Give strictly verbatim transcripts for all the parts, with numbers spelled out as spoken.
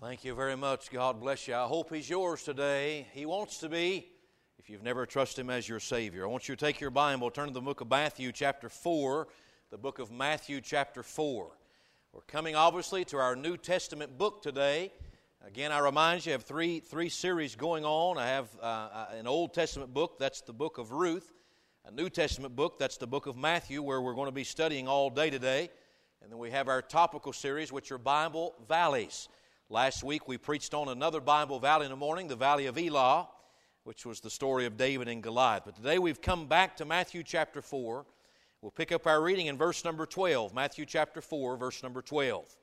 Thank you very much. God bless you. I hope He's yours today. He wants to be, if you've never trusted Him as your Savior. I want you to take your Bible, turn to the book of Matthew chapter four, the book of Matthew chapter four. We're coming, obviously, to our New Testament book today. Again, I remind you, I have three, three series going on. I have uh, an Old Testament book, that's the book of Ruth. A New Testament book, that's the book of Matthew, where we're going to be studying all day today. And then we have our topical series, which are Bible Valleys. Last week we preached on another Bible valley in the morning, the Valley of Elah, which was the story of David and Goliath. But today we've come back to Matthew chapter four. We'll pick up our reading in verse number twelve. Matthew chapter four, verse number twelve.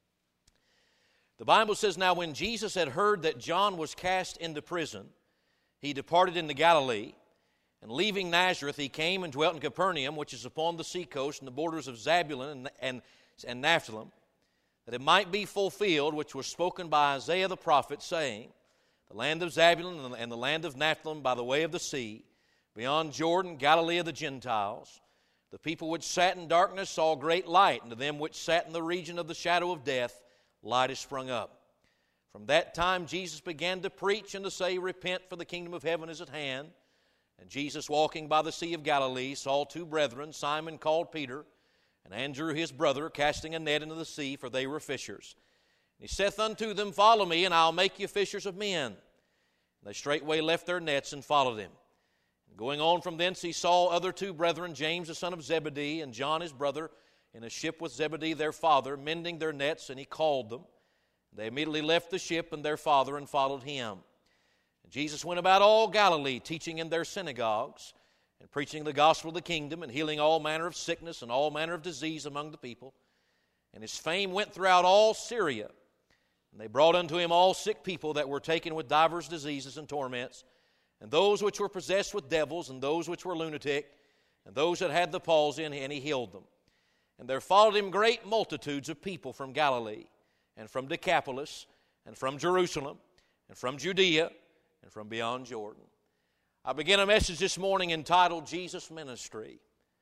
The Bible says, "Now when Jesus had heard that John was cast into prison, he departed into Galilee, and leaving Nazareth he came and dwelt in Capernaum, which is upon the seacoast in the borders of Zabulon and, and, and Naphtali, that it might be fulfilled, which was spoken by Isaiah the prophet, saying, The land of Zabulon and the land of Naphtali by the way of the sea, beyond Jordan, Galilee of the Gentiles. The people which sat in darkness saw great light, and to them which sat in the region of the shadow of death, light is sprung up. From that time Jesus began to preach and to say, Repent, for the kingdom of heaven is at hand. And Jesus, walking by the sea of Galilee, saw two brethren, Simon called Peter, and Andrew his brother, casting a net into the sea, for they were fishers. And he saith unto them, Follow me, and I'll make you fishers of men. And they straightway left their nets and followed him. And going on from thence he saw other two brethren, James the son of Zebedee, and John his brother, in a ship with Zebedee their father, mending their nets, and he called them. And they immediately left the ship and their father, and followed him. And Jesus went about all Galilee, teaching in their synagogues, and preaching the gospel of the kingdom, and healing all manner of sickness and all manner of disease among the people. And his fame went throughout all Syria. And they brought unto him all sick people that were taken with divers diseases and torments, and those which were possessed with devils, and those which were lunatic, and those that had the palsy, and he healed them. And there followed him great multitudes of people from Galilee, and from Decapolis, and from Jerusalem, and from Judea, and from beyond Jordan. I begin a message this morning entitled Jesus Ministry.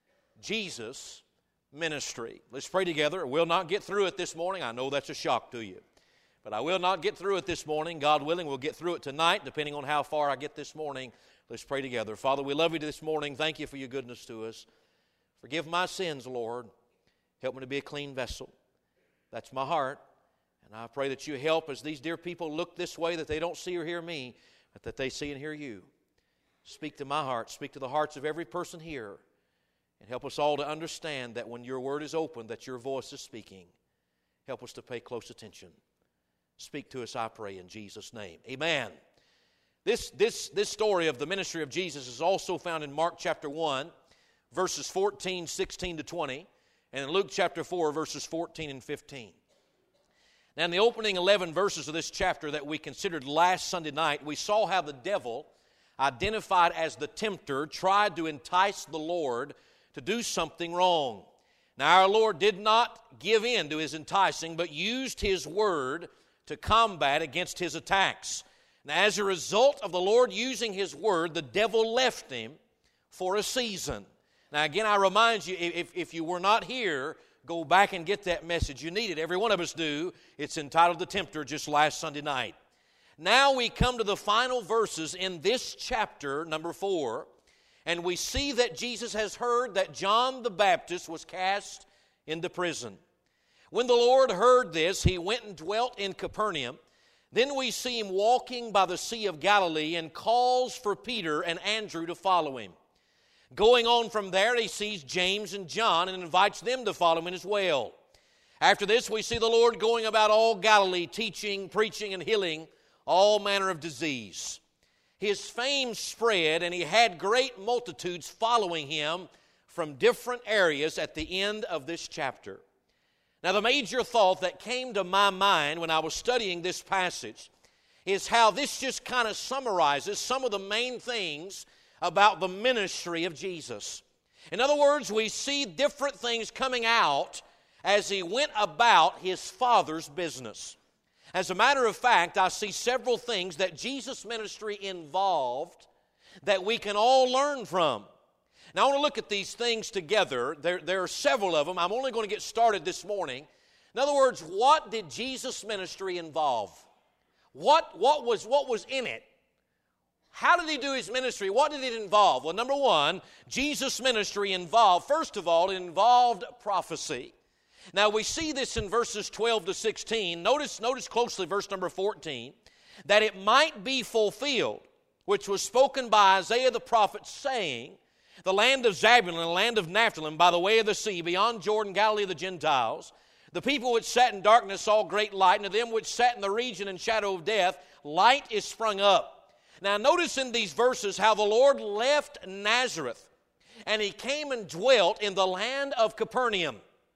Jesus Ministry. Let's pray together. We'll not get through it this morning. I know that's a shock to you. But I will not get through it this morning. God willing, we'll get through it tonight, depending on how far I get this morning. Let's pray together. Father, we love you this morning. Thank you for your goodness to us. Forgive my sins, Lord. Help me to be a clean vessel. That's my heart. And I pray that you help as these dear people look this way, that they don't see or hear me, but that they see and hear you. Speak to my heart. Speak to the hearts of every person here. And help us all to understand that when your word is open, that your voice is speaking. Help us to pay close attention. Speak to us, I pray, in Jesus' name. Amen. This, this, this story of the ministry of Jesus is also found in Mark chapter one, verses fourteen, sixteen to twenty, and in Luke chapter four, verses fourteen and fifteen. Now, in the opening eleven verses of this chapter that we considered last Sunday night, we saw how the devil, identified as the tempter, tried to entice the Lord to do something wrong. Now, our Lord did not give in to his enticing, but used his word to combat against his attacks. Now, as a result of the Lord using his word, the devil left him for a season. Now, again, I remind you, if, if you were not here, go back and get that message. You need it. Every one of us do. It's entitled The Tempter, just last Sunday night. Now we come to the final verses in this chapter, number four, and we see that Jesus has heard that John the Baptist was cast into prison. When the Lord heard this, he went and dwelt in Capernaum. Then we see him walking by the Sea of Galilee and calls for Peter and Andrew to follow him. Going on from there, he sees James and John and invites them to follow him as well. After this, we see the Lord going about all Galilee, teaching, preaching, and healing all manner of disease. His fame spread, and he had great multitudes following him from different areas at the end of this chapter. Now, the major thought that came to my mind when I was studying this passage is how this just kind of summarizes some of the main things about the ministry of Jesus. In other words, we see different things coming out as he went about his Father's business. As a matter of fact, I see several things that Jesus' ministry involved that we can all learn from. Now, I want to look at these things together. There, there are several of them. I'm only going to get started this morning. In other words, what did Jesus' ministry involve? What, what, was, what was in it? How did he do his ministry? What did it involve? Well, number one, Jesus' ministry involved, first of all, it involved prophecy. Now, we see this in verses twelve to sixteen. Notice, notice closely verse number fourteen. That it might be fulfilled, which was spoken by Isaiah the prophet, saying, the land of Zabulon and the land of Naphtali, by the way of the sea, beyond Jordan, Galilee of the Gentiles, the people which sat in darkness saw great light, and to them which sat in the region and shadow of death, light is sprung up. Now notice in these verses how the Lord left Nazareth, and He came and dwelt in the land of Capernaum.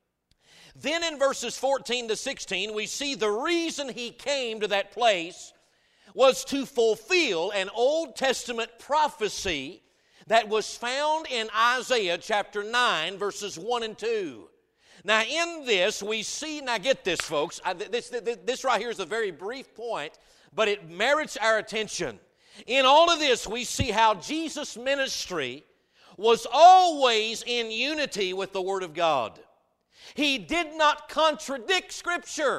Then in verses fourteen to sixteen, we see the reason He came to that place was to fulfill an Old Testament prophecy that was found in Isaiah chapter nine, verses one and two. Now in this we see, now get this folks, I, this, this, this right here is a very brief point, but it merits our attention. In all of this we see how Jesus' ministry was always in unity with the Word of God. He did not contradict Scripture.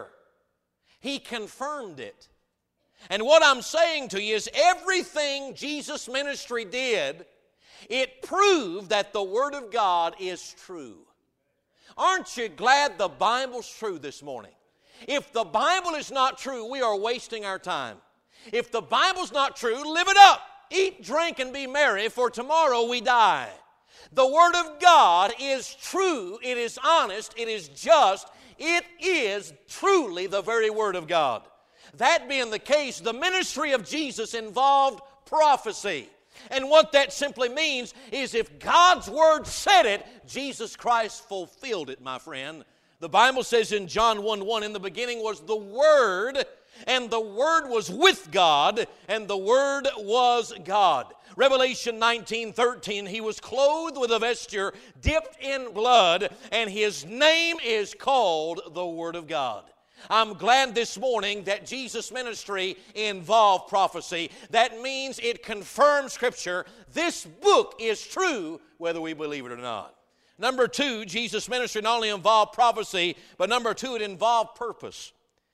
He confirmed it. And what I'm saying to you is everything Jesus' ministry did, it proved that the Word of God is true. Aren't you glad the Bible's true this morning? If the Bible is not true, we are wasting our time. If the Bible's not true, live it up. Eat, drink, and be merry, for tomorrow we die. The Word of God is true, it is honest, it is just, it is truly the very Word of God. That being the case, the ministry of Jesus involved prophecy. And what that simply means is if God's Word said it, Jesus Christ fulfilled it, my friend. The Bible says in John one one, in the beginning was the Word, and the Word was with God, and the Word was God. Revelation nineteen thirteen, He was clothed with a vesture dipped in blood, and His name is called the Word of God. I'm glad this morning that Jesus' ministry involved prophecy. That means it confirms Scripture. This book is true whether we believe it or not. Number two, Jesus' ministry not only involved prophecy, but number two, it involved purpose.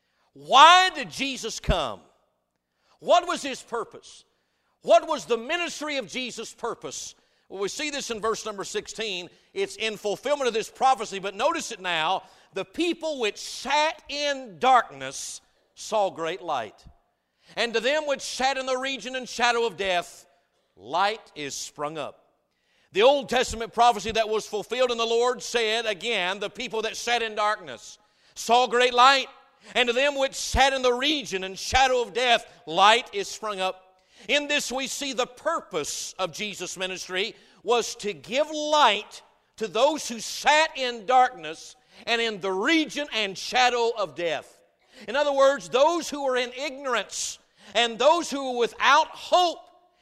Why did Jesus come? What was His purpose? What was the ministry of Jesus' purpose? Well, we see this in verse number sixteen. It's in fulfillment of this prophecy, but notice it now. The people which sat in darkness saw great light. And to them which sat in the region and shadow of death, light is sprung up. The Old Testament prophecy that was fulfilled in the Lord said, again, the people that sat in darkness saw great light. And to them which sat in the region and shadow of death, light is sprung up. In this we see the purpose of Jesus' ministry was to give light to those who sat in darkness and in the region and shadow of death. In other words, those who were in ignorance and those who were without hope,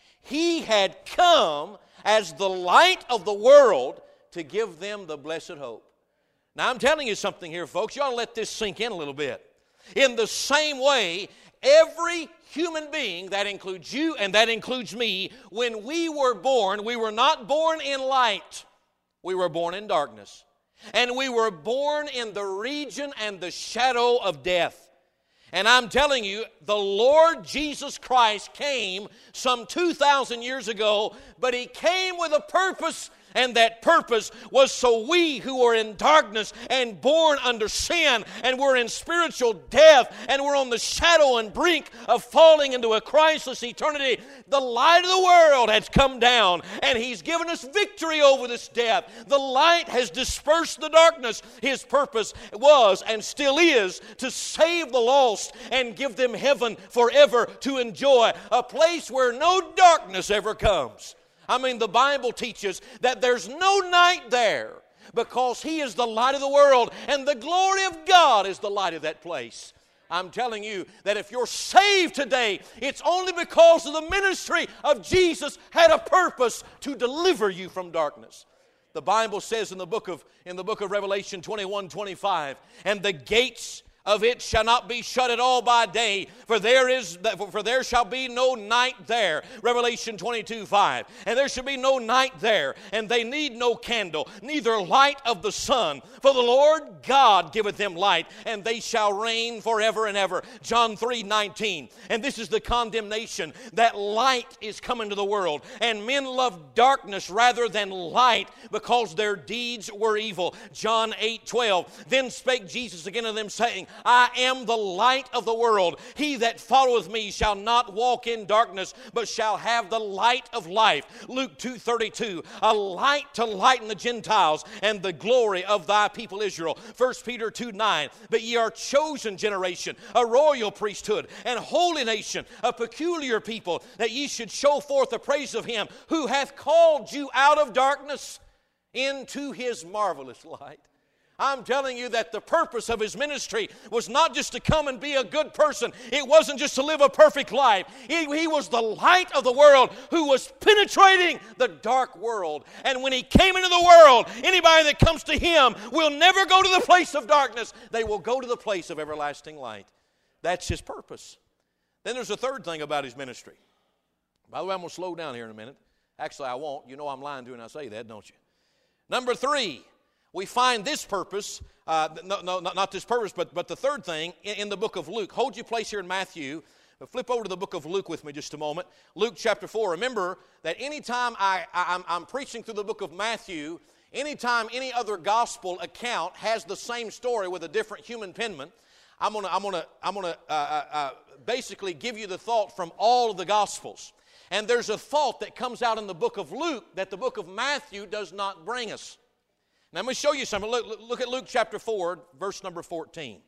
He had come as the light of the world to give them the blessed hope. Now I'm telling you something here, folks. You ought to let this sink in a little bit. In the same way, every human being, that includes you and that includes me, when we were born, we were not born in light. We were born in darkness. And we were born in the region and the shadow of death. And I'm telling you, the Lord Jesus Christ came some two thousand years ago, but He came with a purpose, and that purpose was so we who are in darkness and born under sin and we're in spiritual death and we're on the shadow and brink of falling into a Christless eternity, the light of the world has come down and He's given us victory over this death. The light has dispersed the darkness. His purpose was and still is to save the lost and give them heaven forever to enjoy, a place where no darkness ever comes. I mean, the Bible teaches that there's no night there because He is the light of the world and the glory of God is the light of that place. I'm telling you that if you're saved today, it's only because of the ministry of Jesus had a purpose to deliver you from darkness. The Bible says in the book of, in the book of Revelation twenty-one twenty-five, and the gates of it shall not be shut at all by day, For there is for there shall be no night there. Revelation twenty-two five. And there shall be no night there, and they need no candle, neither light of the sun. For the Lord God giveth them light, and they shall reign forever and ever. John three nineteen. And this is the condemnation, that light is come into the world, and men love darkness rather than light, because their deeds were evil. John eight twelve. Then spake Jesus again to them, saying, I am the light of the world. He that followeth me shall not walk in darkness, but shall have the light of life. Luke two thirty-two. A light to lighten the Gentiles, and the glory of thy people Israel. First Peter two nine. But ye are chosen generation, a royal priesthood, and holy nation, a peculiar people, that ye should show forth the praise of him who hath called you out of darkness into his marvelous light. I'm telling you that the purpose of his ministry was not just to come and be a good person. It wasn't just to live a perfect life. He, he was the light of the world who was penetrating the dark world. And when he came into the world, anybody that comes to him will never go to the place of darkness. They will go to the place of everlasting light. That's his purpose. Then there's a third thing about his ministry. By the way, I'm going to slow down here in a minute. Actually, I won't. You know I'm lying to you when I say that, don't you? Number three. We find this purpose, uh, no, no, not this purpose, but, but the third thing in, in the book of Luke. Hold your place here in Matthew. Flip over to the book of Luke with me just a moment. Luke chapter four. Remember that anytime I, I, I'm, I'm preaching through the book of Matthew, anytime any other gospel account has the same story with a different human penman, I'm going to I'm gonna, I'm gonna, uh, uh, uh, basically give you the thought from all of the gospels. And there's a thought that comes out in the book of Luke that the book of Matthew does not bring us. Now, let me show you something. Look, look at Luke chapter four, verse number fourteen.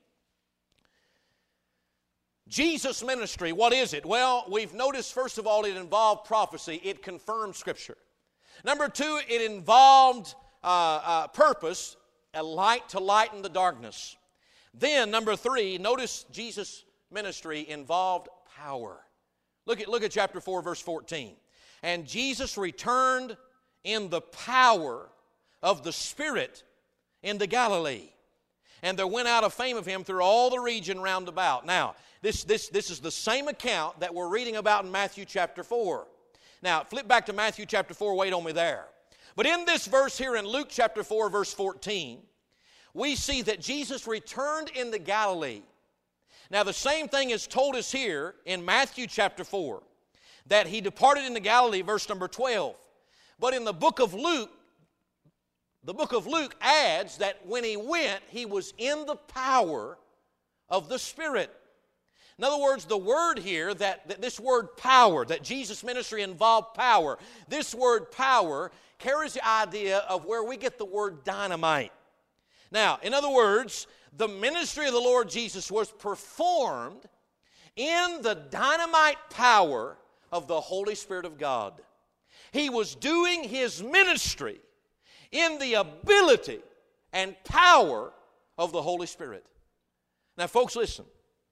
Jesus' ministry, what is it? Well, we've noticed, first of all, it involved prophecy. It confirmed Scripture. Number two, it involved uh, uh, purpose, a light to lighten the darkness. Then, number three, notice Jesus' ministry involved power. Look at, look at chapter four, verse fourteen. And Jesus returned in the power of the Spirit into Galilee. And there went out a fame of him through all the region round about. Now, this, this, this is the same account that we're reading about in Matthew chapter four. Now, flip back to Matthew chapter four, wait on me there. But in this verse here in Luke chapter four, verse fourteen, we see that Jesus returned into Galilee. Now, the same thing is told us here in Matthew chapter four, that he departed into Galilee, verse number twelve. But in the book of Luke, The book of Luke adds that when he went, he was in the power of the Spirit. In other words, the word here, that, that this word power, that Jesus' ministry involved power, this word power carries the idea of where we get the word dynamite. Now, in other words, the ministry of the Lord Jesus was performed in the dynamite power of the Holy Spirit of God. He was doing his ministry in the ability and power of the Holy Spirit. Now, folks, listen.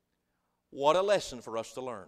What a lesson for us to learn.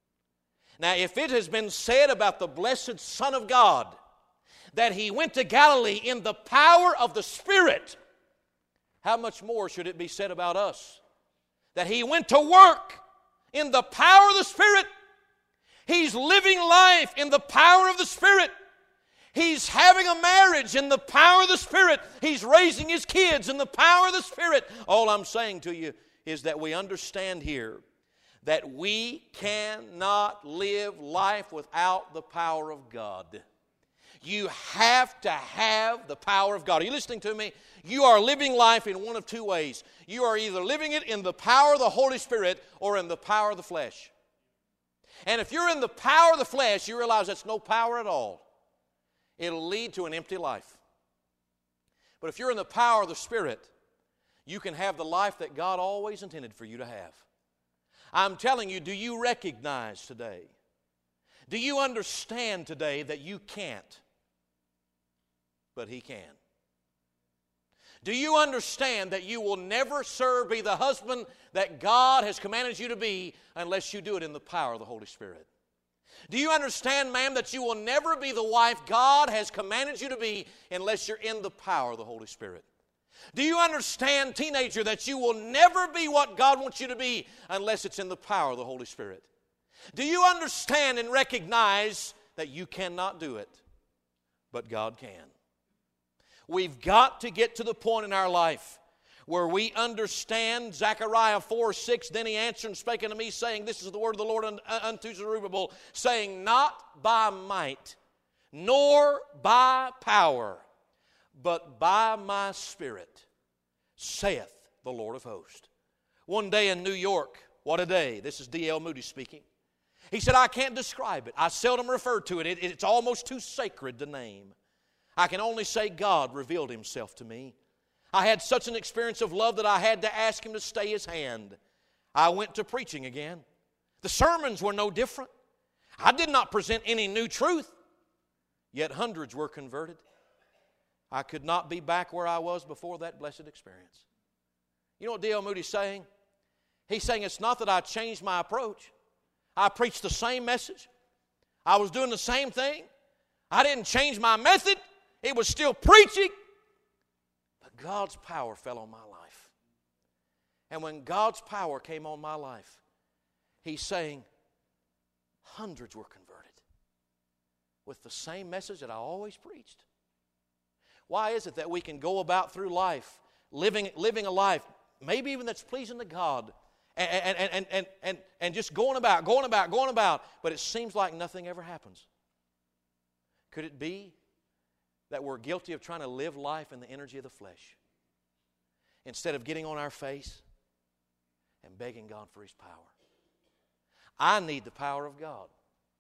Now, if it has been said about the blessed Son of God that he went to Galilee in the power of the Spirit, how much more should it be said about us? That he went to work in the power of the Spirit. He's living life in the power of the Spirit. He's having a marriage in the power of the Spirit. He's raising his kids in the power of the Spirit. All I'm saying to you is that we understand here that we cannot live life without the power of God. You have to have the power of God. Are you listening to me? You are living life in one of two ways. You are either living it in the power of the Holy Spirit or in the power of the flesh. And if you're in the power of the flesh, you realize that's no power at all. It'll lead to an empty life. But if you're in the power of the Spirit, you can have the life that God always intended for you to have. I'm telling you, do you recognize today? Do you understand today that you can't, but He can? Do you understand that you will never serve, be the husband that God has commanded you to be unless you do it in the power of the Holy Spirit? Do you understand, ma'am, that you will never be the wife God has commanded you to be unless you're in the power of the Holy Spirit? Do you understand, teenager, that you will never be what God wants you to be unless it's in the power of the Holy Spirit? Do you understand and recognize that you cannot do it, but God can? We've got to get to the point in our life where we understand Zechariah four six, then he answered and spake unto me, saying, this is the word of the Lord unto Zerubbabel, saying, not by might, nor by power, but by my Spirit, saith the Lord of hosts. One day in New York, what a day. This is D L Moody speaking. He said, I can't describe it. I seldom refer to it. it. It's almost too sacred to name. I can only say God revealed Himself to me. I had such an experience of love that I had to ask Him to stay His hand. I went to preaching again. The sermons were no different. I did not present any new truth, yet hundreds were converted. I could not be back where I was before that blessed experience. You know what D L Moody's saying? He's saying it's not that I changed my approach. I preached the same message. I was doing the same thing. I didn't change my method. It was still preaching. But God's power fell on my life. And when God's power came on my life, He's saying hundreds were converted with the same message that I always preached. Why is it that we can go about through life, living, living a life, maybe even that's pleasing to God, and, and, and, and, and, and just going about, going about, going about, but it seems like nothing ever happens? Could it be that we're guilty of trying to live life in the energy of the flesh instead of getting on our face and begging God for His power? I need the power of God.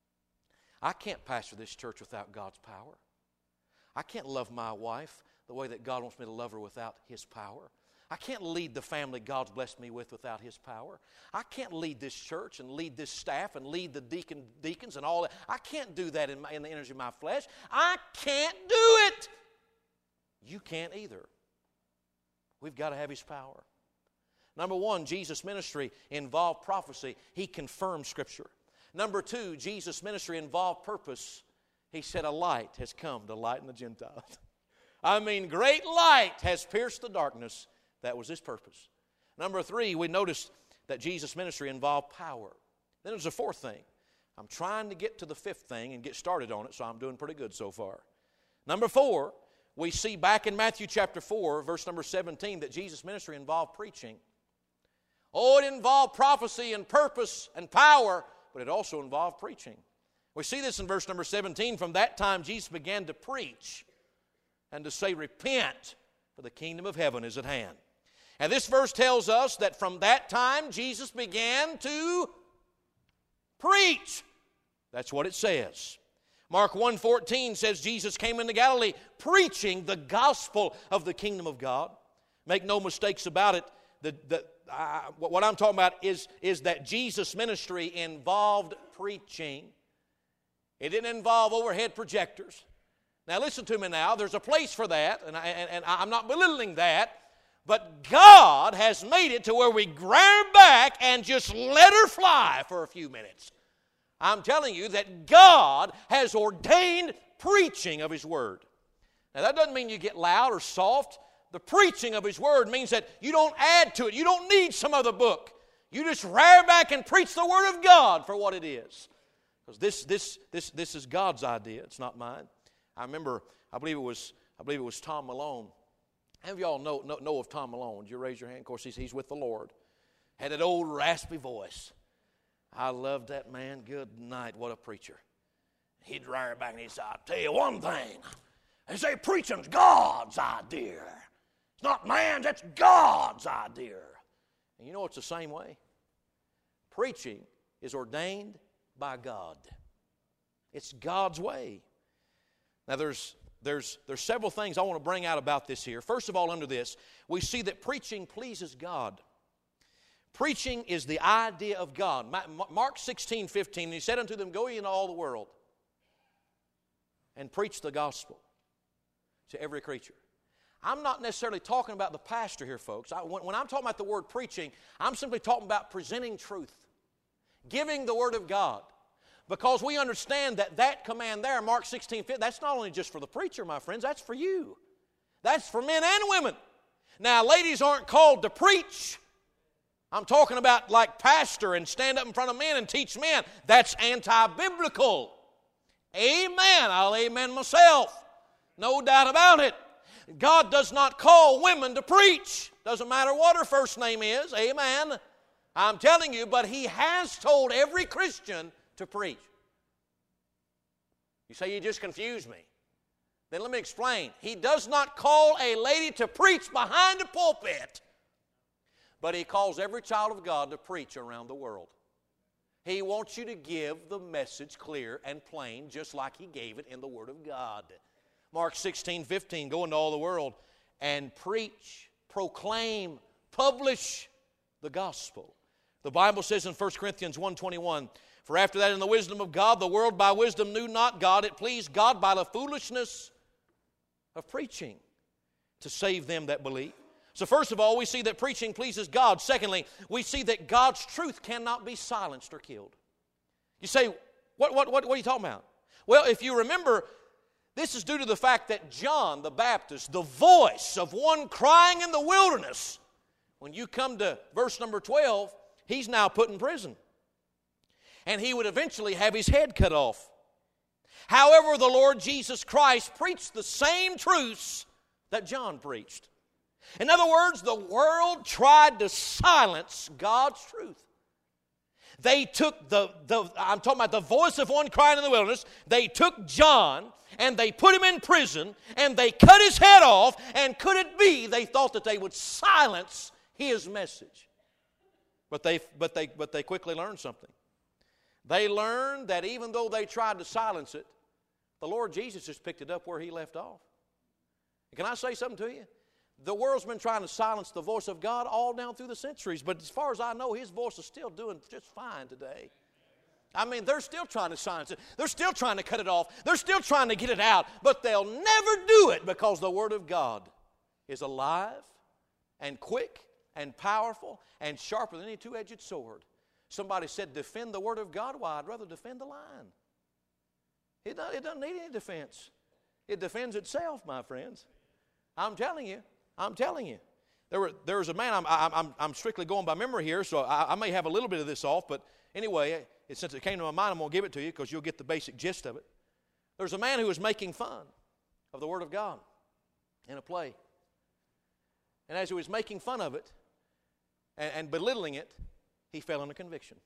I can't pastor this church without God's power. I can't love my wife the way that God wants me to love her without His power. I can't lead the family God's blessed me with without His power. I can't lead this church and lead this staff and lead the deacon, deacons and all that. I can't do that in, my, in the energy of my flesh. I can't do it. You can't either. We've got to have His power. Number one, Jesus' ministry involved prophecy. He confirmed Scripture. Number two, Jesus' ministry involved purpose. He said a light has come to lighten the Gentiles. I mean, great light has pierced the darkness. That was His purpose. Number three, we noticed that Jesus' ministry involved power. Then there's a fourth thing. I'm trying to get to the fifth thing and get started on it, so I'm doing pretty good so far. Number four, we see back in Matthew chapter four, verse number seventeen, that Jesus' ministry involved preaching. Oh, it involved prophecy and purpose and power, but it also involved preaching. We see this in verse number seventeen. From that time, Jesus began to preach and to say, repent, for the kingdom of heaven is at hand. And this verse tells us that from that time, Jesus began to preach. That's what it says. Mark one fourteen says Jesus came into Galilee preaching the gospel of the kingdom of God. Make no mistakes about it. The, the, uh, what I'm talking about is, is that Jesus' ministry involved preaching. It didn't involve overhead projectors. Now listen to me now. There's a place for that, and, I, and, and I'm not belittling that. But God has made it to where we grab her back and just let her fly for a few minutes. I'm telling you that God has ordained preaching of His Word. Now that doesn't mean you get loud or soft. The preaching of His Word means that you don't add to it. You don't need some other book. You just rear back and preach the Word of God for what it is. Because this, this, this, this is God's idea. It's not mine. I remember, I believe it was, I believe it was Tom Malone. How many of y'all know, know, know of Tom Malone? Would you raise your hand? Of course, he's, he's with the Lord. Had that old raspy voice. I loved that man. Good night. What a preacher. He'd rear back and he'd say, I'll tell you one thing. They say preaching's God's idea. It's not man's, it's God's idea. And you know it's the same way? Preaching is ordained by God. It's God's way. Now there's There's, there's several things I want to bring out about this here. First of all, under this, we see that preaching pleases God. Preaching is the idea of God. Mark sixteen fifteen, He said unto them, go ye into all the world and preach the gospel to every creature. I'm not necessarily talking about the pastor here, folks. I, when, when I'm talking about the word preaching, I'm simply talking about presenting truth, giving the Word of God. Because we understand that that command there, Mark sixteen fifteen, that's not only just for the preacher, my friends, that's for you. That's for men and women. Now, ladies aren't called to preach. I'm talking about like pastor and stand up in front of men and teach men. That's anti-biblical. Amen. I'll amen myself. No doubt about it. God does not call women to preach. Doesn't matter what her first name is. Amen. I'm telling you, but He has told every Christian to preach. You say, you just confused me. Then let me explain. He does not call a lady to preach behind a pulpit, but He calls every child of God to preach around the world. He wants you to give the message clear and plain, just like He gave it in the Word of God. Mark sixteen fifteen, go into all the world and preach, proclaim, publish the gospel. The Bible says in First Corinthians one twenty-one, for after that in the wisdom of God, the world by wisdom knew not God. It pleased God by the foolishness of preaching to save them that believe. So first of all, we see that preaching pleases God. Secondly, we see that God's truth cannot be silenced or killed. You say, what, what, what, what are you talking about? Well, if you remember, this is due to the fact that John the Baptist, the voice of one crying in the wilderness, when you come to verse number twelve, he's now put in prison. And he would eventually have his head cut off. However, the Lord Jesus Christ preached the same truths that John preached. In other words, the world tried to silence God's truth. They took the, the, I'm talking about the voice of one crying in the wilderness, they took John and they put him in prison and they cut his head off, and could it be they thought that they would silence his message? But they, but they, but they quickly learned something. They learned that even though they tried to silence it, the Lord Jesus just picked it up where He left off. Can I say something to you? The world's been trying to silence the voice of God all down through the centuries, but as far as I know, His voice is still doing just fine today. I mean, they're still trying to silence it. They're still trying to cut it off. They're still trying to get it out, but they'll never do it because the Word of God is alive and quick and powerful and sharper than any two-edged sword. Somebody said, defend the Word of God. Why, I'd rather defend the lion. It doesn't, it doesn't need any defense. It defends itself, my friends. I'm telling you. I'm telling you. There, were, there was a man, I'm, I'm, I'm strictly going by memory here, so I, I may have a little bit of this off, but anyway, it, since it came to my mind, I'm going to give it to you because you'll get the basic gist of it. There's a man who was making fun of the Word of God in a play. And as he was making fun of it and, and belittling it, he fell into conviction.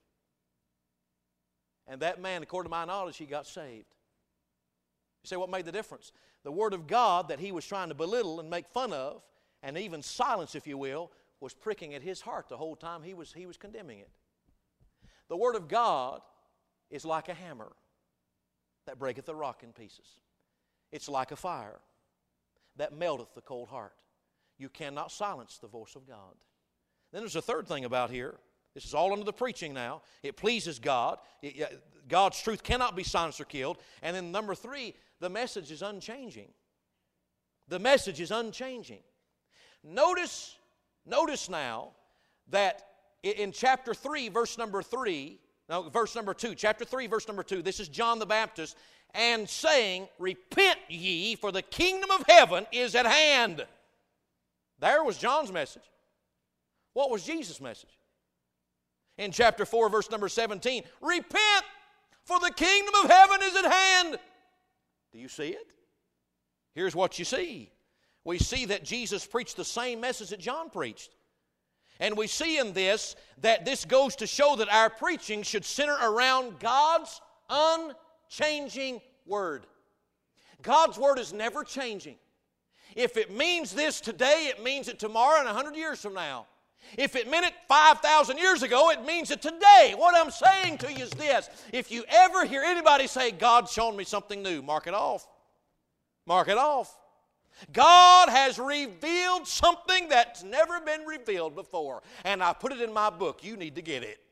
And that man, according to my knowledge, he got saved. You say, what made the difference? The Word of God that he was trying to belittle and make fun of, and even silence, if you will, was pricking at his heart the whole time he was, he was condemning it. The Word of God is like a hammer that breaketh the rock in pieces. It's like a fire that melteth the cold heart. You cannot silence the voice of God. Then there's a third thing about here. This is all under the preaching now. It pleases God. It, God's truth cannot be silenced or killed. And then number three, the message is unchanging. The message is unchanging. Notice, notice now that in chapter three, verse number three, no, verse number two, chapter three, verse number two, this is John the Baptist, and saying, repent ye, for the kingdom of heaven is at hand. There was John's message. What was Jesus' message? In chapter four, verse number seventeen, repent, for the kingdom of heaven is at hand. Do you see it? Here's what you see. We see that Jesus preached the same message that John preached. And we see in this that this goes to show that our preaching should center around God's unchanging Word. God's Word is never changing. If it means this today, it means it tomorrow and a hundred years from now. If it meant it five thousand years ago, it means it today. What I'm saying to you is this. If you ever hear anybody say, God's shown me something new, mark it off. Mark it off. God has revealed something that's never been revealed before. And I put it in my book. You need to get it.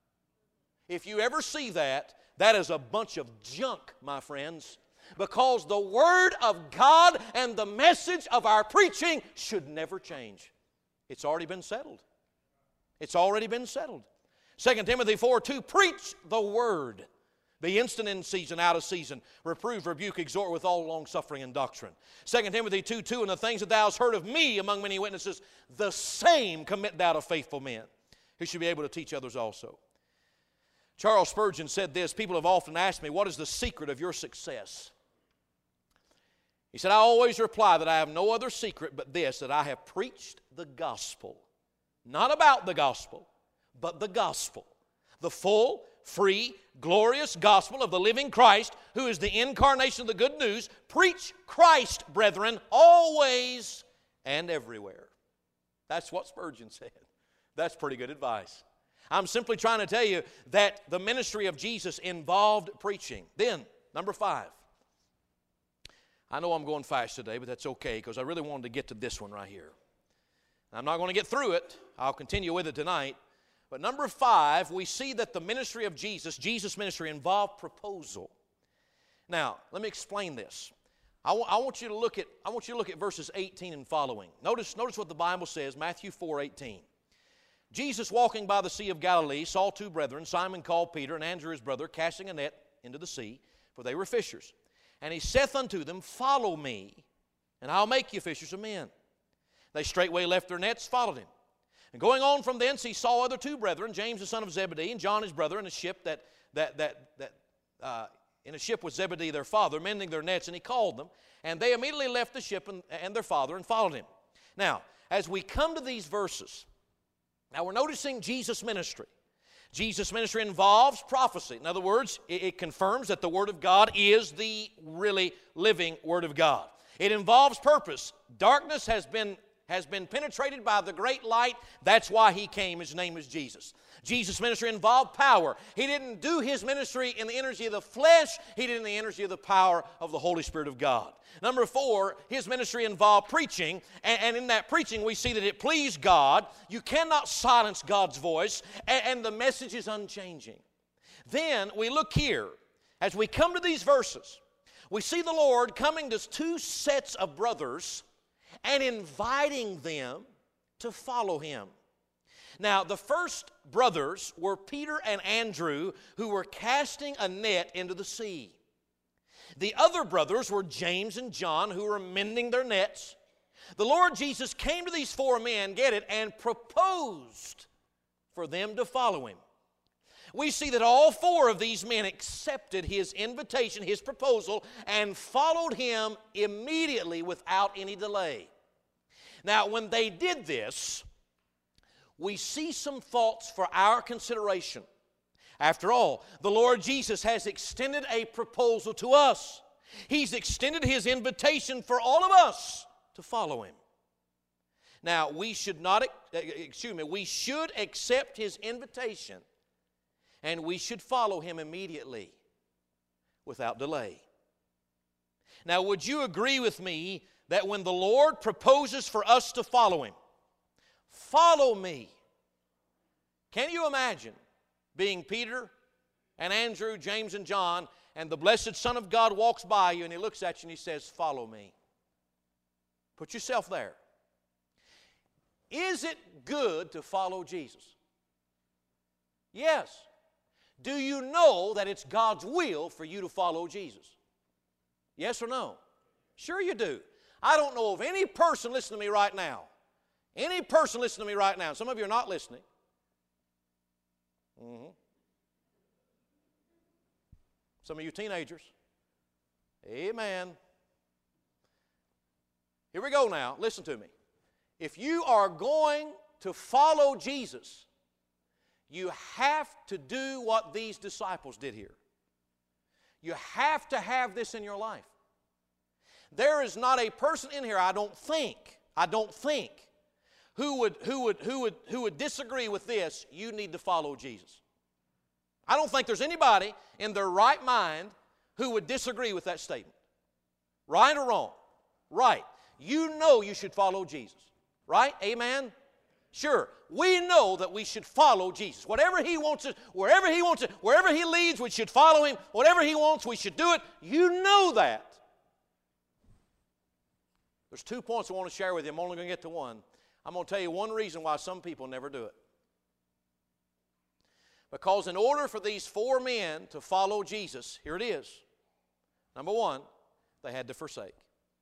If you ever see that, that is a bunch of junk, my friends. Because the Word of God and the message of our preaching should never change. It's already been settled. It's already been settled. Second Timothy four two, preach the Word. Be instant in season, out of season. Reprove, rebuke, exhort with all longsuffering and doctrine. Second Timothy two two, and the things that thou hast heard of me among many witnesses, the same commit thou to faithful men, who should be able to teach others also. Charles Spurgeon said this, people have often asked me, what is the secret of your success? He said, I always reply that I have no other secret but this, that I have preached the gospel. Not about the gospel, but the gospel. The full, free, glorious gospel of the living Christ, who is the incarnation of the good news. Preach Christ, brethren, always and everywhere. That's what Spurgeon said. That's pretty good advice. I'm simply trying to tell you that the ministry of Jesus involved preaching. Then, number five. I know I'm going fast today, but that's okay because I really wanted to get to this one right here. I'm not going to get through it. I'll continue with it tonight. But number five, we see that the ministry of Jesus, Jesus' ministry, involved proposal. Now, let me explain this. I, w- I want you to look at I want you to look at verses eighteen and following. Notice, notice what the Bible says, Matthew four eighteen. Jesus, walking by the Sea of Galilee, saw two brethren, Simon called Peter, and Andrew his brother, casting a net into the sea, for they were fishers. And he saith unto them, follow me, and I'll make you fishers of men. They straightway left their nets, followed him. And going on from thence, he saw other two brethren, James the son of Zebedee, and John his brother, in a ship that that that that uh, in a ship with Zebedee their father, mending their nets, and he called them. And they immediately left the ship and, and their father and followed him. Now, as we come to these verses, now we're noticing Jesus' ministry. Jesus' ministry involves prophecy. In other words, it, it confirms that the Word of God is the really living Word of God. It involves purpose. Darkness has been has been penetrated by the great light. That's why He came. His name is Jesus. Jesus' ministry involved power. He didn't do His ministry in the energy of the flesh. He did it in the energy of the power of the Holy Spirit of God. Number four, His ministry involved preaching. And, and in that preaching, we see that it pleased God. You cannot silence God's voice. And, and the message is unchanging. Then we look here. As we come to these verses, we see the Lord coming to two sets of brothers and inviting them to follow Him. Now, the first brothers were Peter and Andrew, who were casting a net into the sea. The other brothers were James and John, who were mending their nets. The Lord Jesus came to these four men, get it, and proposed for them to follow Him. We see that all four of these men accepted His invitation, His proposal, and followed Him immediately without any delay. Now, when they did this, we see some thoughts for our consideration. After all, the Lord Jesus has extended a proposal to us. He's extended His invitation for all of us to follow Him. Now, we should not, excuse me, we should accept His invitation, and we should follow Him immediately without delay. Now, would you agree with me that when the Lord proposes for us to follow Him, follow me? Can you imagine being Peter and Andrew, James and John, and the blessed Son of God walks by you and He looks at you and He says, follow me? Put yourself there. Is it good to follow Jesus? Yes. Do you know that it's God's will for you to follow Jesus? Yes or no? Sure you do. I don't know of any person listening to me right now. Any person listening to me right now. Some of you are not listening. Mm-hmm. Some of you teenagers. Amen. Here we go now. Listen to me. If you are going to follow Jesus, you have to do what these disciples did here. You have to have this in your life. There is not a person in here, I don't think, I don't think, who would, who would, who would, who would disagree with this, you need to follow Jesus. I don't think there's anybody in their right mind who would disagree with that statement. Right or wrong? Right. You know you should follow Jesus. Right? Amen? Sure. We know that we should follow Jesus. Whatever He wants us, wherever He wants it, wherever He leads, we should follow Him. Whatever He wants, we should do it. You know that. There's two points I want to share with you. I'm only going to get to one. I'm going to tell you one reason why some people never do it. Because in order for these four men to follow Jesus, here it is. Number one, they had to forsake.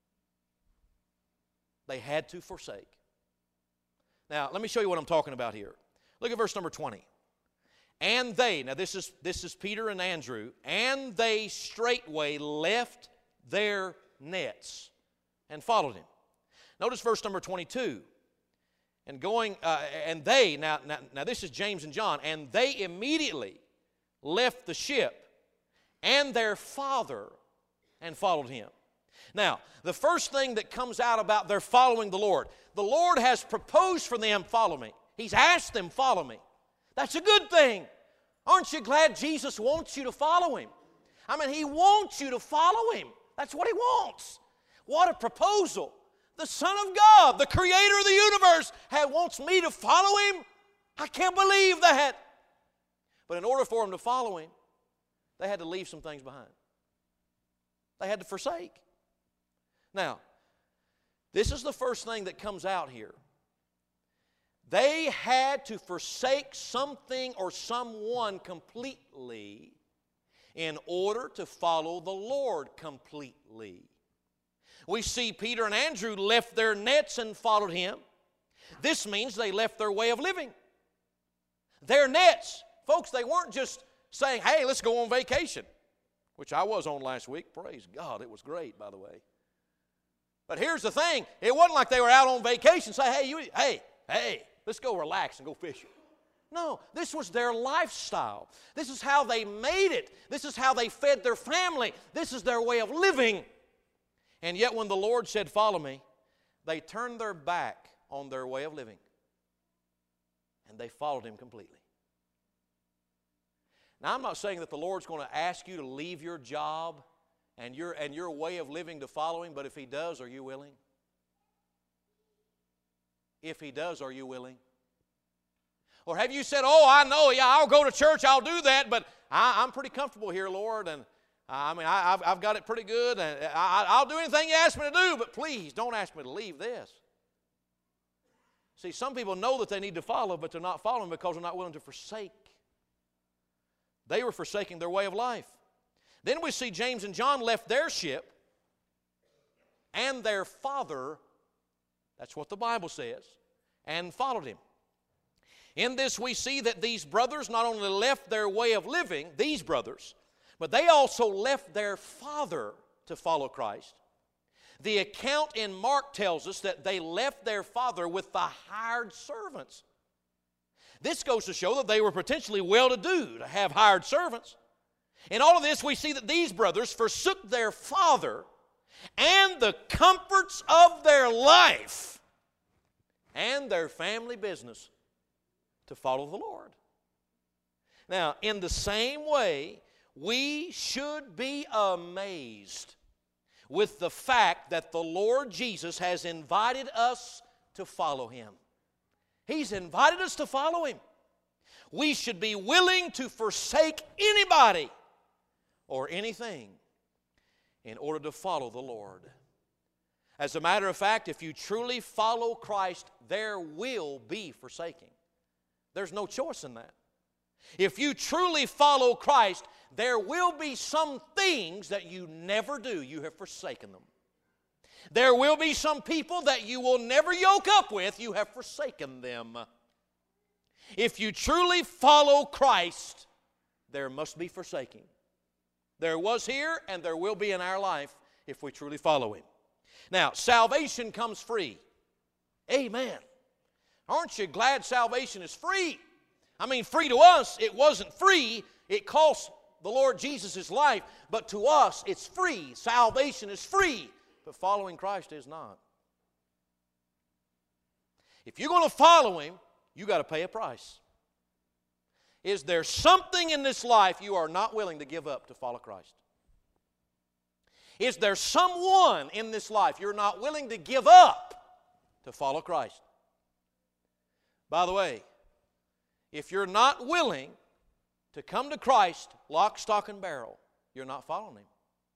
They had to forsake. Now, let me show you what I'm talking about here. Look at verse number twenty. And they, now this is, this is Peter and Andrew, and they straightway left their nets and followed him. Notice verse number twenty-two. And going, uh, and they, now, now, now this is James and John, and they immediately left the ship and their father and followed him. Now, the first thing that comes out about their following the Lord, the Lord has proposed for them, follow me. He's asked them, follow me. That's a good thing. Aren't you glad Jesus wants you to follow Him? I mean, He wants you to follow Him. That's what He wants. What a proposal. The Son of God, the Creator of the universe, wants me to follow Him. I can't believe that. But in order for them to follow Him, they had to leave some things behind. They had to forsake. Now, this is the first thing that comes out here. They had to forsake something or someone completely in order to follow the Lord completely. We see Peter and Andrew left their nets and followed Him. This means they left their way of living. Their nets. Folks, they weren't just saying, hey, let's go on vacation, which I was on last week. Praise God, it was great, by the way. But here's the thing. It wasn't like they were out on vacation saying, hey, you, hey, hey, let's go relax and go fishing. No, this was their lifestyle. This is how they made it. This is how they fed their family. This is their way of living. And yet when the Lord said, follow me, they turned their back on their way of living. And they followed Him completely. Now, I'm not saying that the Lord's going to ask you to leave your job and your, and your way of living to follow Him, but if He does, are you willing? If He does, are you willing? Or have you said, oh, I know, yeah, I'll go to church, I'll do that, but I, I'm pretty comfortable here, Lord, and I mean, I, I've, I've got it pretty good, and I, I'll do anything You ask me to do, but please don't ask me to leave this. See, some people know that they need to follow, but they're not following because they're not willing to forsake. They were forsaking their way of life. Then we see James and John left their ship and their father, that's what the Bible says, and followed Him. In this we see that these brothers not only left their way of living, these brothers, but they also left their father to follow Christ. The account in Mark tells us that they left their father with the hired servants. This goes to show that they were potentially well-to-do to have hired servants. In all of this, we see that these brothers forsook their father and the comforts of their life and their family business to follow the Lord. Now, in the same way, we should be amazed with the fact that the Lord Jesus has invited us to follow Him. He's invited us to follow Him. We should be willing to forsake anybody or anything in order to follow the Lord. As a matter of fact, if you truly follow Christ, there will be forsaking. There's no choice in that. If you truly follow Christ, there will be some things that you never do. You have forsaken them. There will be some people that you will never yoke up with. You have forsaken them. If you truly follow Christ, there must be forsaking. There was here and there will be in our life if we truly follow Him. Now, salvation comes free. Amen. Aren't you glad salvation is free? I mean, free to us, it wasn't free. It cost the Lord Jesus His life. But to us, it's free. Salvation is free. But following Christ is not. If you're going to follow Him, you got to pay a price. Is there something in this life you are not willing to give up to follow Christ? Is there someone in this life you're not willing to give up to follow Christ? By the way, if you're not willing to come to Christ lock, stock, and barrel, you're not following Him.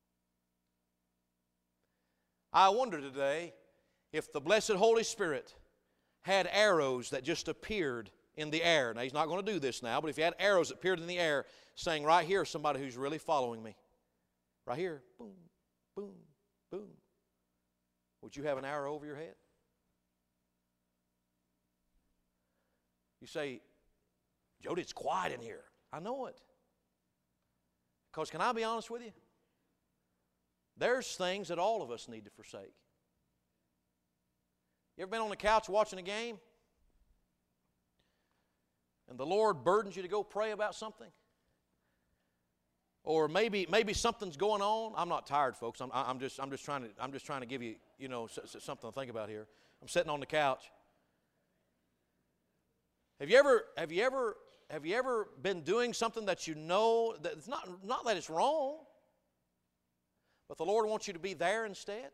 I wonder today if the blessed Holy Spirit had arrows that just appeared in the air. Now, he's not going to do this now, but if you had arrows that appeared in the air saying, right here is somebody who's really following me. Right here. Boom, boom, boom. Would you have an arrow over your head? You say, Jody, it's quiet in here. I know it. Because can I be honest with you? There's things that all of us need to forsake. You ever been on the couch watching a game? And the Lord burdens you to go pray about something? Or maybe maybe something's going on. I'm not tired, folks. I'm, I'm just I'm just trying to I'm just trying to give you you know something to think about here. I'm sitting on the couch. Have you ever have you ever have you ever been doing something that you know that it's not not that it's wrong, but the Lord wants you to be there instead?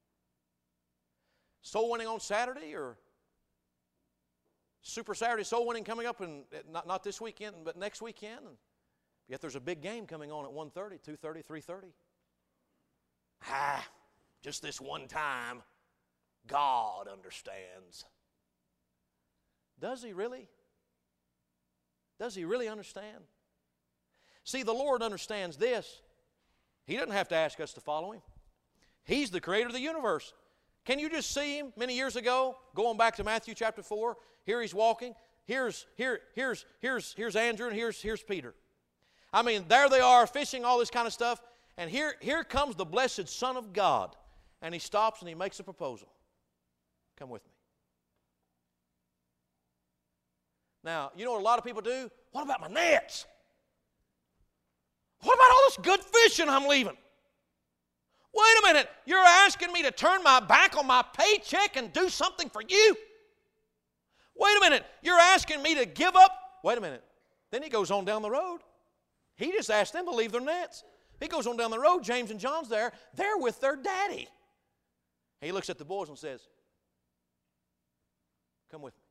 Soul winning on Saturday, or Super Saturday soul winning coming up, and not not this weekend, but next weekend. And yet there's a big game coming on at one thirty, two thirty, three thirty. Ah, just this one time, God understands. Does He really? Does He really understand? See, the Lord understands this. He doesn't have to ask us to follow Him. He's the creator of the universe. Can you just see Him many years ago, going back to Matthew chapter four? Here He's walking. Here's, here, here's, here's, here's Andrew, and here's, here's Peter. I mean, there they are fishing, all this kind of stuff. And here, here comes the blessed Son of God. And He stops and He makes a proposal. Come with me. Now, you know what a lot of people do? What about my nets? What about all this good fishing I'm leaving? Wait a minute. You're asking me to turn my back on my paycheck and do something for you? Wait a minute. You're asking me to give up? Wait a minute. Then He goes on down the road. He just asked them to leave their nets. He goes on down the road. James and John's there. They're with their daddy. He looks at the boys and says, come with me.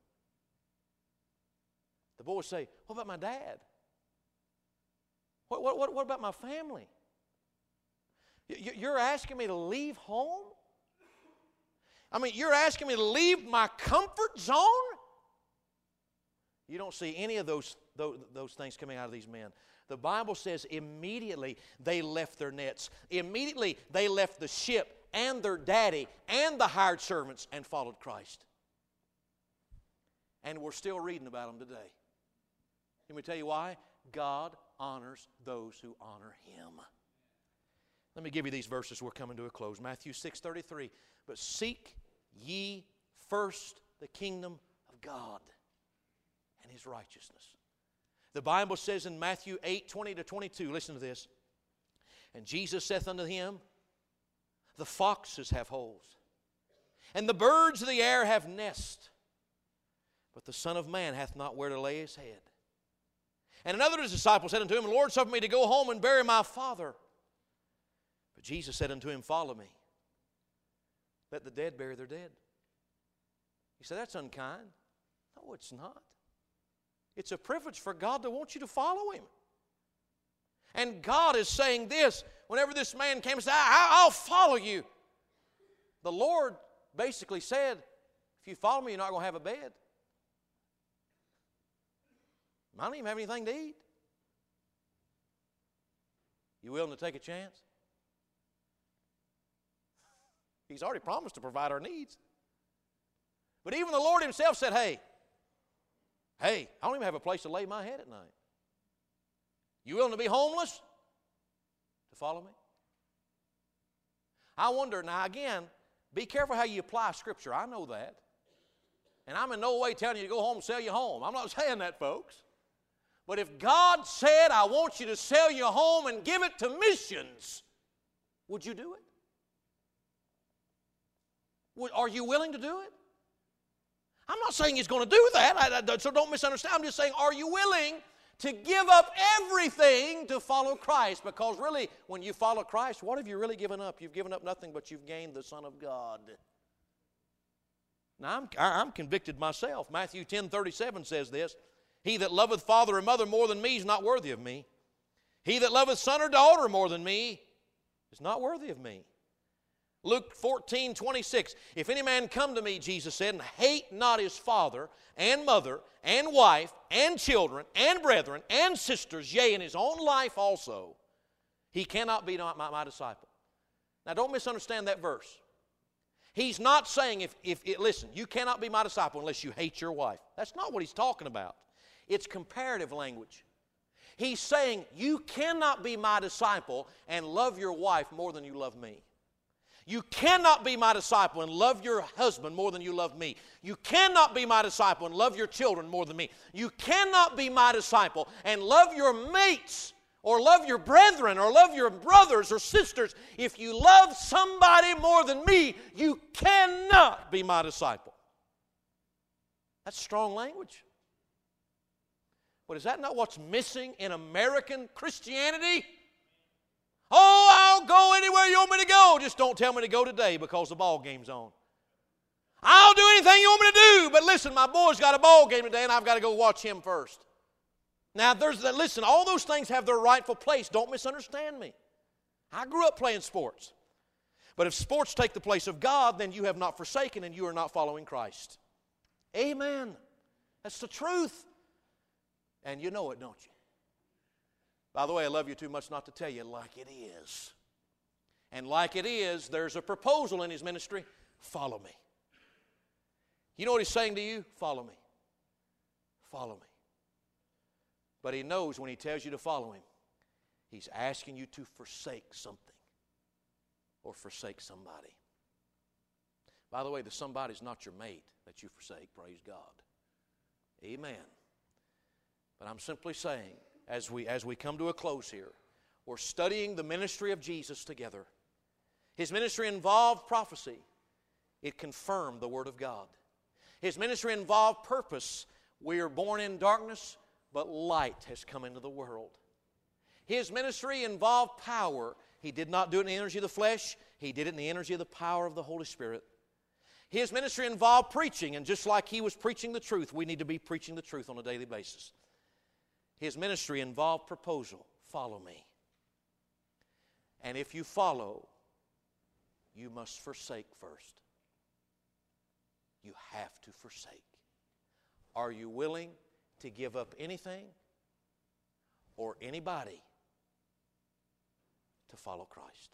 The boys say, what about my dad? What, what, what about my family? You're asking me to leave home? I mean, you're asking me to leave my comfort zone? You don't see any of those, those, those things coming out of these men. The Bible says immediately they left their nets. Immediately they left the ship and their daddy and the hired servants and followed Christ. And we're still reading about them today. Let me tell you why. God honors those who honor Him. Let me give you these verses. We're coming to a close. Matthew six thirty-three. But seek ye first the kingdom of God and His righteousness. The Bible says in Matthew eight twenty to twenty-two, listen to this. And Jesus saith unto him, the foxes have holes, and the birds of the air have nests, but the Son of Man hath not where to lay His head. And another of His disciples said unto Him, Lord, suffer me to go home and bury my father. But Jesus said unto him, follow me. Let the dead bury their dead. He said, that's unkind. No, it's not. It's a privilege for God to want you to follow Him. And God is saying this, whenever this man came and said, I'll follow you. The Lord basically said, if you follow me, you're not going to have a bed. I don't even have anything to eat. You willing to take a chance? He's already promised to provide our needs. But even the Lord Himself said, hey, hey, I don't even have a place to lay my head at night. You willing to be homeless to follow me? I wonder, now again, be careful how you apply Scripture. I know that. And I'm in no way telling you to go home and sell your home. I'm not saying that, folks. But if God said, I want you to sell your home and give it to missions, would you do it? Are you willing to do it? I'm not saying He's going to do that, I, I, so don't misunderstand. I'm just saying, are you willing to give up everything to follow Christ? Because really, when you follow Christ, what have you really given up? You've given up nothing, but you've gained the Son of God. Now, I'm, I'm convicted myself. Matthew ten thirty-seven says this, he that loveth father or mother more than me is not worthy of me. He that loveth son or daughter more than me is not worthy of me. Luke fourteen twenty-six. If any man come to me, Jesus said, and hate not his father and mother and wife and children and brethren and sisters, yea, in his own life also, he cannot be my, my, my disciple. Now don't misunderstand that verse. He's not saying, if, if it, listen, you cannot be my disciple unless you hate your wife. That's not what he's talking about. It's comparative language. He's saying you cannot be my disciple and love your wife more than you love me. You cannot be my disciple and love your husband more than you love me. You cannot be my disciple and love your children more than me. You cannot be my disciple and love your mates or love your brethren or love your brothers or sisters. If you love somebody more than me, you cannot be my disciple. That's strong language. But is that not what's missing in American Christianity? Oh, I'll go anywhere you want me to go. Just don't tell me to go today because the ball game's on. I'll do anything you want me to do. But listen, my boy's got a ball game today and I've got to go watch him first. Now, there's that. Listen, all those things have their rightful place. Don't misunderstand me. I grew up playing sports. But if sports take the place of God, then you have not forsaken and you are not following Christ. Amen. That's the truth. And you know it, don't you? By the way, I love you too much not to tell you like it is. And like it is, there's a proposal in his ministry. Follow me. You know what he's saying to you? Follow me. Follow me. But he knows when he tells you to follow him, he's asking you to forsake something or forsake somebody. By the way, the somebody's not your mate that you forsake. Praise God. Amen. But I'm simply saying, as we, as we come to a close here, we're studying the ministry of Jesus together. His ministry involved prophecy. It confirmed the Word of God. His ministry involved purpose. We are born in darkness, but light has come into the world. His ministry involved power. He did not do it in the energy of the flesh. He did it in the energy of the power of the Holy Spirit. His ministry involved preaching, and just like he was preaching the truth, we need to be preaching the truth on a daily basis. His ministry involved proposal. Follow me. And if you follow, you must forsake first. You have to forsake. Are you willing to give up anything or anybody to follow Christ?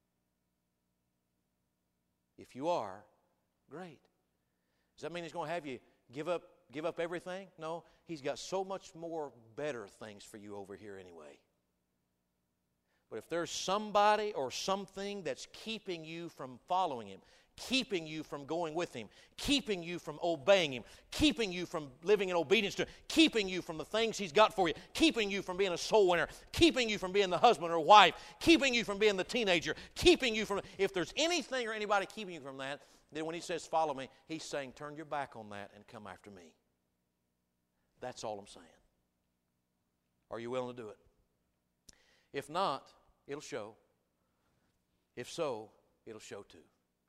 If you are, great. Does that mean he's going to have you give up give up everything? No, he's got so much more better things for you over here anyway. But if there's somebody or something that's keeping you from following him, keeping you from going with him, keeping you from obeying him, keeping you from living in obedience to him, keeping you from the things he's got for you, keeping you from being a soul winner, keeping you from being the husband or wife, keeping you from being the teenager, keeping you from... If there's anything or anybody keeping you from that, then when he says follow me, he's saying turn your back on that and come after me. That's all I'm saying. Are you willing to do it? If not, it'll show. If so, it'll show too.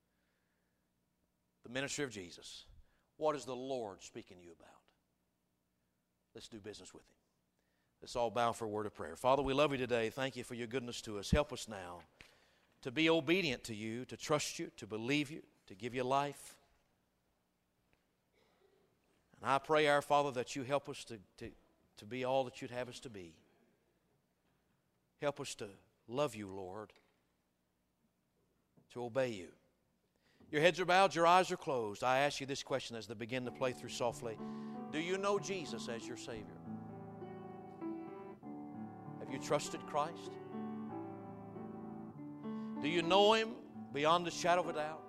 The ministry of Jesus. What is the Lord speaking to you about? Let's do business with him. Let's all bow for a word of prayer. Father, we love you today. Thank you for your goodness to us. Help us now to be obedient to you, to trust you, to believe you, to give you life. And I pray, our Father, that you help us to, to, to be all that you'd have us to be. Help us to love you, Lord, to obey you. Your heads are bowed, your eyes are closed. I ask you this question as they begin to play through softly. Do you know Jesus as your Savior? Have you trusted Christ? Do you know him beyond the shadow of a doubt?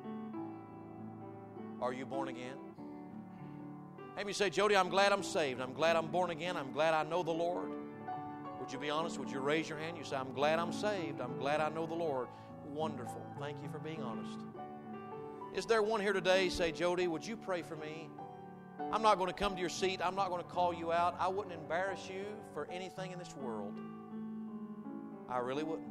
Are you born again? Maybe you say, Jody, I'm glad I'm saved. I'm glad I'm born again. I'm glad I know the Lord. Would you be honest? Would you raise your hand? You say, I'm glad I'm saved. I'm glad I know the Lord. Wonderful. Thank you for being honest. Is there one here today, say, Jody, would you pray for me? I'm not going to come to your seat. I'm not going to call you out. I wouldn't embarrass you for anything in this world. I really wouldn't.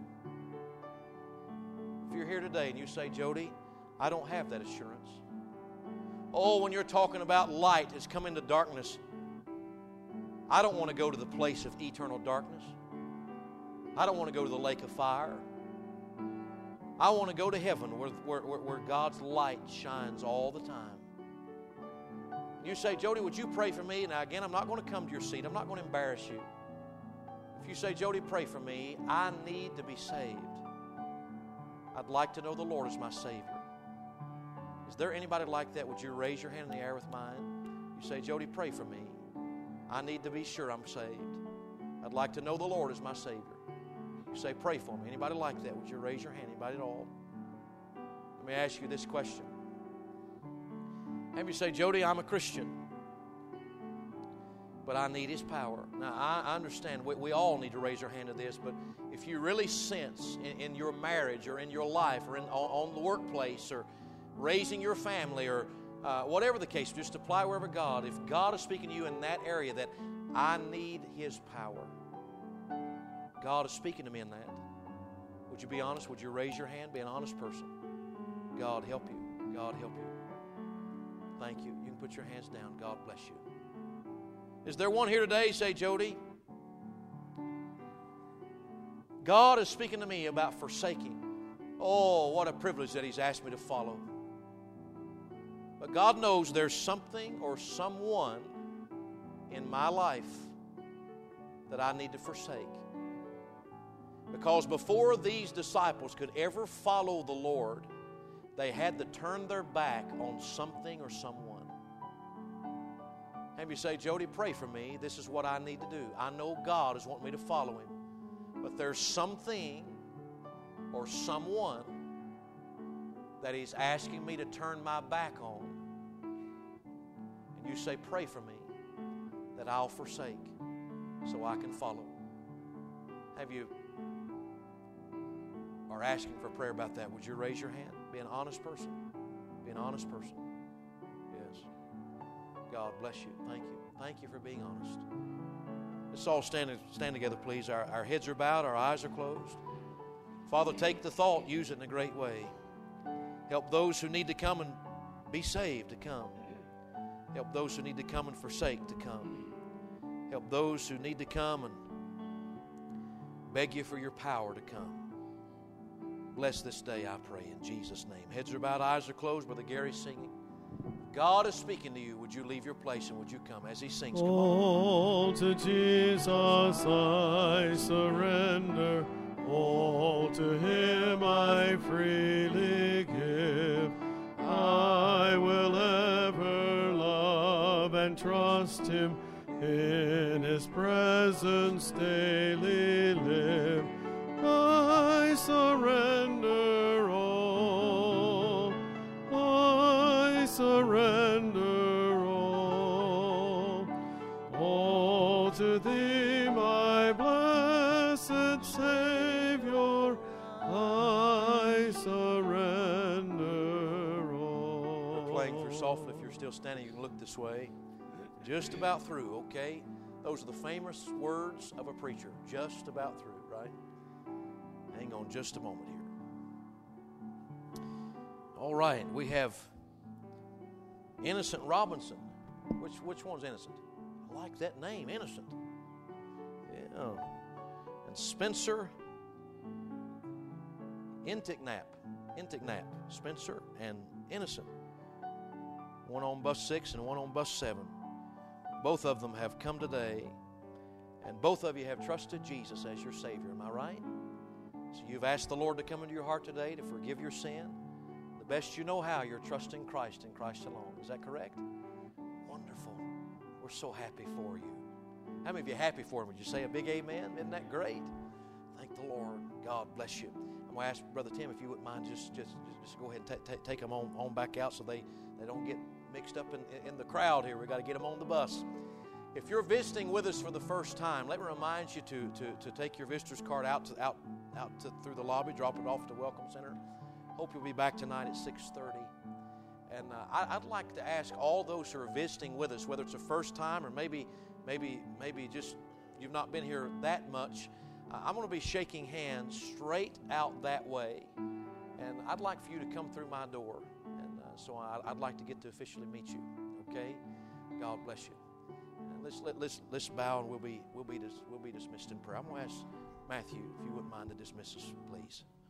If you're here today and you say, Jody, I don't have that assurance. Oh, when you're talking about light has come into darkness, I don't want to go to the place of eternal darkness. I don't want to go to the lake of fire. I want to go to heaven where, where, where God's light shines all the time. You say, Jody, would you pray for me? Now, again, I'm not going to come to your seat. I'm not going to embarrass you. If you say, Jody, pray for me, I need to be saved. I'd like to know the Lord as my Savior. Is there anybody like that? Would you raise your hand in the air with mine? You say, Jody, pray for me. I need to be sure I'm saved. I'd like to know the Lord as my Savior. You say, pray for me. Anybody like that? Would you raise your hand? Anybody at all? Let me ask you this question. Have you say, Jody, I'm a Christian, but I need His power. Now, I, I understand we, we all need to raise our hand to this, but if you really sense in, in your marriage or in your life or in, on, on the workplace or raising your family or uh, whatever the case, just apply wherever God, if God is speaking to you in that area that I need His power, God is speaking to me in that, would you be honest? Would you raise your hand? Be an honest person. God help you. God help you. Thank you. You can put your hands down. God bless you. Is there one here today, say, Jody, God is speaking to me about forsaking. Oh, what a privilege that He's asked me to follow. But God knows there's something or someone in my life that I need to forsake. Because before these disciples could ever follow the Lord, they had to turn their back on something or someone. Have you say, Jody, pray for me. This is what I need to do. I know God is wanting me to follow Him. But there's something or someone that He's asking me to turn my back on. And you say, pray for me that I'll forsake so I can follow. Have you are asking for prayer about that? Would you raise your hand? Be an honest person. Be an honest person. Yes. God bless you. Thank you. Thank you for being honest. Let's all stand, stand together, please. Our, our heads are bowed. Our eyes are closed. Father, take the thought. Use it in a great way. Help those who need to come and be saved to come. Help those who need to come and forsake to come. Help those who need to come and beg you for your power to come. Bless this day, I pray, in Jesus' name. Heads are bowed, eyes are closed. Brother Gary's singing. God is speaking to you. Would you leave your place and would you come as he sings? Come all on. To Jesus I surrender. All to Him I freely give. I will ever love and trust Him. In His presence daily live. I surrender all. I surrender all. All to Thee, my blessed Savior. I surrender all. We're playing through softly. If you're still standing, you can look this way. Just about through, okay? Those are the famous words of a preacher. Just about through, right? Hang on just a moment here. All right, we have Innocent Robinson. Which which one's Innocent? I like that name, Innocent. Yeah. And Spencer Intignap. Intignap. Spencer and Innocent. One on bus six and one on bus seven. Both of them have come today, and both of you have trusted Jesus as your Savior. Am I right? So you've asked the Lord to come into your heart today to forgive your sin. The best you know how, you're trusting Christ and Christ alone. Is that correct? Wonderful. We're so happy for you. How many of you are happy for Him? Would you say a big amen? Isn't that great? Thank the Lord. God bless you. I'm going to ask Brother Tim if you wouldn't mind just just, just go ahead and t- t- take them on, on back out so they, they don't get mixed up in, in the crowd here. We've got to get them on the bus. If you're visiting with us for the first time, let me remind you to, to, to take your visitor's card out to, out, out to, through the lobby, drop it off at the Welcome Center. Hope you'll be back tonight at six thirty. And uh, I, I'd like to ask all those who are visiting with us, whether it's a first time or maybe maybe maybe just you've not been here that much, uh, I'm going to be shaking hands straight out that way. And I'd like for you to come through my door. And uh, so I, I'd like to get to officially meet you. Okay? God bless you. And let's let, let's let's bow and we'll be we'll be dis, we'll be dismissed in prayer. I'm going to ask Matthew if you wouldn't mind to dismiss us, please.